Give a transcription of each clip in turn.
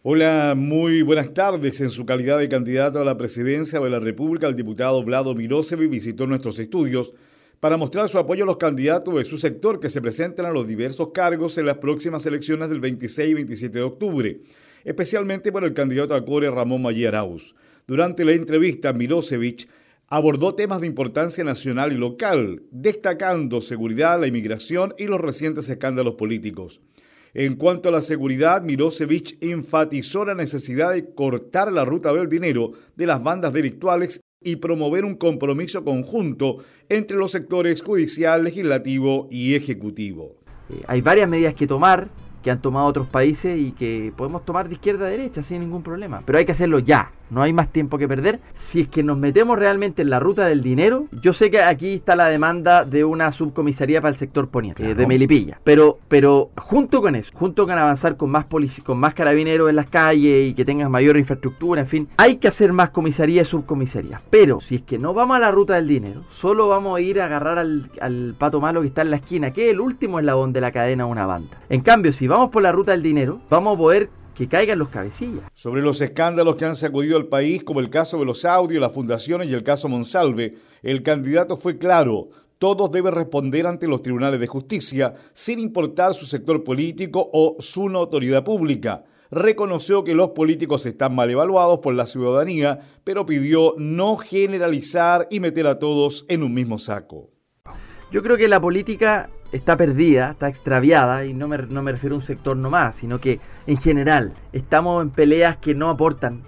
Hola, muy buenas tardes. En su calidad de candidato a la presidencia de la República, el diputado Vlado Mirosevic visitó nuestros estudios para mostrar su apoyo a los candidatos de su sector que se presentan a los diversos cargos en las próximas elecciones del 26 y 27 de octubre, especialmente por el candidato a Core Ramón Mayía Arauz. Durante la entrevista, Mirosevic abordó temas de importancia nacional y local, destacando seguridad, la inmigración y los recientes escándalos políticos. En cuanto a la seguridad, Mirosevic enfatizó la necesidad de cortar la ruta del dinero de las bandas delictuales y promover un compromiso conjunto entre los sectores judicial, legislativo y ejecutivo. Hay varias medidas que tomar, que han tomado otros países y que podemos tomar de izquierda a derecha sin ningún problema. Pero hay que hacerlo ya, no hay más tiempo que perder. Si es que nos metemos realmente en la ruta del dinero, yo sé que aquí está la demanda de una subcomisaría para el sector poniente, claro, de Melipilla. Pero junto con eso, junto con avanzar con más con más carabineros en las calles y que tengan mayor infraestructura, en fin, hay que hacer más comisarías y subcomisarías. Pero si es que no vamos a la ruta del dinero, solo vamos a ir a agarrar al pato malo que está en la esquina, que es el último eslabón de la cadena de una banda. En cambio, si vamos por la ruta del dinero, vamos a poder que caigan los cabecillas. Sobre los escándalos que han sacudido al país, como el caso de los audios, las fundaciones y el caso Monsalve, el candidato fue claro: todos deben responder ante los tribunales de justicia, sin importar su sector político o su notoriedad pública. Reconoció que los políticos están mal evaluados por la ciudadanía, pero pidió no generalizar y meter a todos en un mismo saco. Yo creo que la política está perdida, está extraviada, y no me refiero a un sector nomás, sino que en general estamos en peleas que no aportan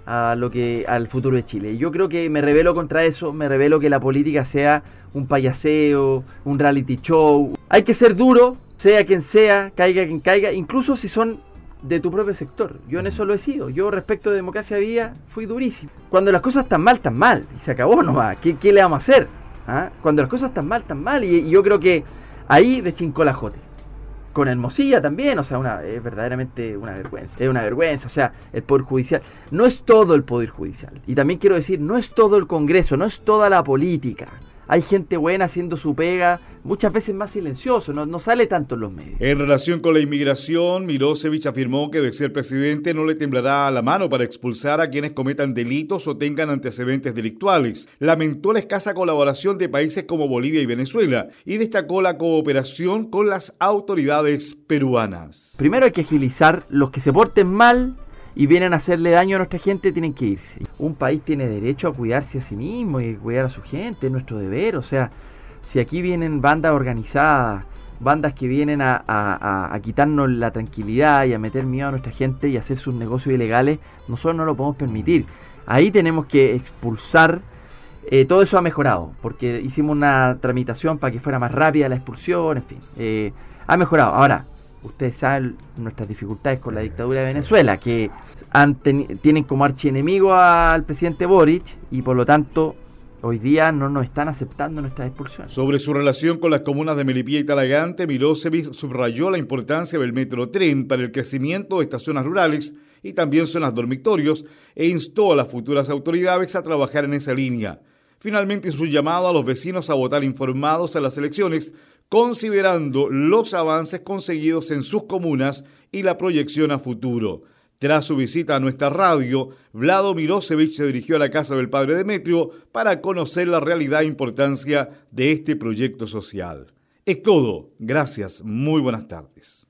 al futuro de Chile. Y yo creo que me rebelo contra eso, me rebelo que la política sea un payaseo, un reality show. Hay que ser duro, sea quien sea, caiga quien caiga, incluso si son de tu propio sector. Yo en eso lo he sido. Yo respecto de Democracia Viva fui durísimo. Cuando las cosas están mal, y se acabó nomás. ¿Qué le vamos a hacer? ¿Ah? Cuando las cosas están mal, y yo creo que ahí deschincó la Jote. Con Hermosilla también, o sea, es verdaderamente una vergüenza. Es una vergüenza, o sea, el Poder Judicial. No es todo el Poder Judicial. Y también quiero decir, no es todo el Congreso, no es toda la política. Hay gente buena haciendo su pega, muchas veces más silencioso, no sale tanto en los medios. En relación con la inmigración, Mirosevic afirmó que de ser presidente no le temblará la mano para expulsar a quienes cometan delitos o tengan antecedentes delictuales. Lamentó la escasa colaboración de países como Bolivia y Venezuela y destacó la cooperación con las autoridades peruanas. Primero hay que agilizar. Los que se porten mal y vienen a hacerle daño a nuestra gente, tienen que irse. Un país tiene derecho a cuidarse a sí mismo y cuidar a su gente, es nuestro deber. O sea, si aquí vienen bandas organizadas, bandas que vienen a quitarnos la tranquilidad y a meter miedo a nuestra gente y a hacer sus negocios ilegales, nosotros no lo podemos permitir. Ahí tenemos que expulsar. Todo eso ha mejorado, porque hicimos una tramitación para que fuera más rápida la expulsión, en fin. Ha mejorado. Ahora, ustedes saben nuestras dificultades con la dictadura de Venezuela, que tienen como archienemigo al presidente Boric y por lo tanto hoy día no nos están aceptando nuestras expulsiones. Sobre su relación con las comunas de Melipilla y Talagante, Mirosevic subrayó la importancia del metrotren para el crecimiento de estas zonas rurales y también zonas dormitorios e instó a las futuras autoridades a trabajar en esa línea. Finalmente, su llamado a los vecinos a votar informados a las elecciones, considerando los avances conseguidos en sus comunas y la proyección a futuro. Tras su visita a nuestra radio, Vlado Mirosevic se dirigió a la casa del padre Demetrio para conocer la realidad e importancia de este proyecto social. Es todo. Gracias. Muy buenas tardes.